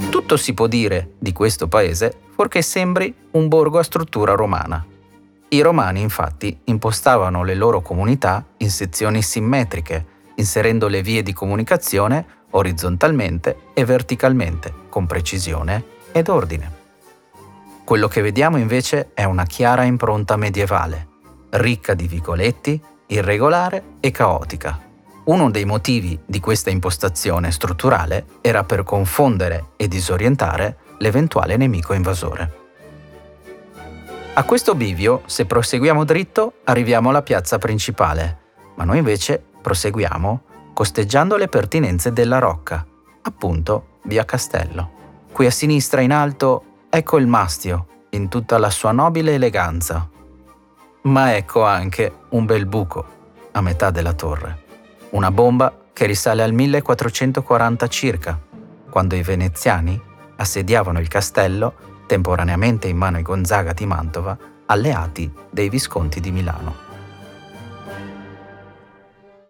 Tutto si può dire di questo paese fuorché sembri un borgo a struttura romana. I romani infatti impostavano le loro comunità in sezioni simmetriche, inserendo le vie di comunicazione orizzontalmente e verticalmente, con precisione ed ordine. Quello che vediamo invece è una chiara impronta medievale, ricca di vicoletti, irregolare e caotica. Uno dei motivi di questa impostazione strutturale era per confondere e disorientare l'eventuale nemico invasore. A questo bivio, se proseguiamo dritto, arriviamo alla piazza principale, ma noi invece proseguiamo costeggiando le pertinenze della Rocca, appunto via Castello. Qui a sinistra in alto ecco il mastio, in tutta la sua nobile eleganza. Ma ecco anche un bel buco a metà della torre. Una bomba che risale al 1440 circa, quando i veneziani assediavano il castello temporaneamente in mano ai Gonzaga di Mantova, alleati dei Visconti di Milano.